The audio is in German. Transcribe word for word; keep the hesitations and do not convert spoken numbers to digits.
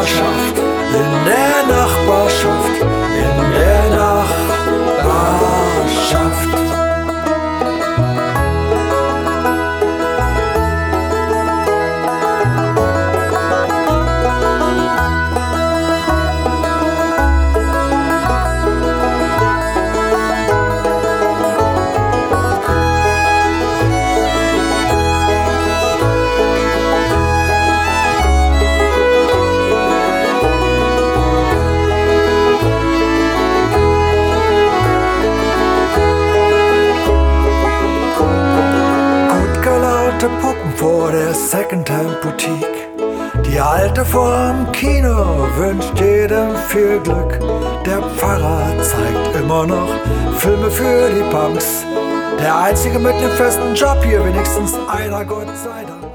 Nachbarschaft, in der Nachbarschaft, in der Nachbarschaft. Puppen vor der Secondhand-Boutique. Die Alte vorm Kino wünscht jedem viel Glück. Der Pfarrer zeigt immer noch Filme für die Punks. Der Einzige mit nem festen Job hier, wenigstens einer, Gott sei Dank.